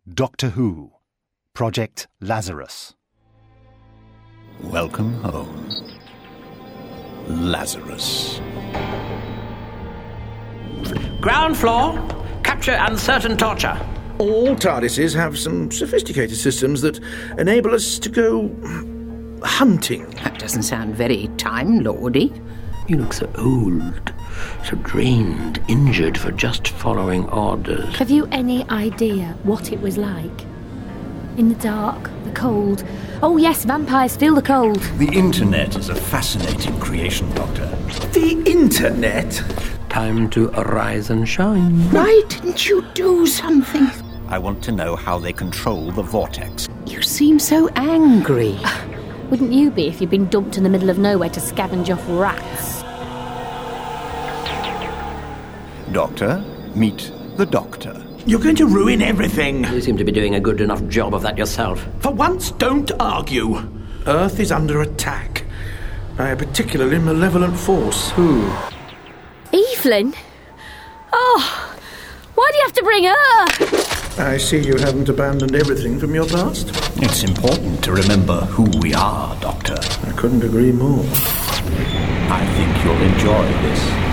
Doctor Who, Project Lazarus. Welcome home, Lazarus. Ground floor, capture uncertain torture. All TARDISes have some sophisticated systems that enable us to go hunting. That doesn't sound very Time Lordy. You look so old, so drained, injured for just following orders. Have you any idea what it was like? In the dark, the cold. Oh yes, vampires feel the cold. The internet is a fascinating creation, Doctor. The internet? Time to arise and shine. Why didn't you do something? I want to know how they control the vortex. You seem so angry. Wouldn't you be if you'd been dumped in the middle of nowhere to scavenge off rats? Doctor, meet the Doctor. You're going to ruin everything. You seem to be doing a good enough job of that yourself. For once, don't argue. Earth is under attack by a particularly malevolent force. Who? Evelyn? Oh, why do you have to bring her? I see you haven't abandoned everything from your past. It's important to remember who we are, Doctor. I couldn't agree more. I think you'll enjoy this.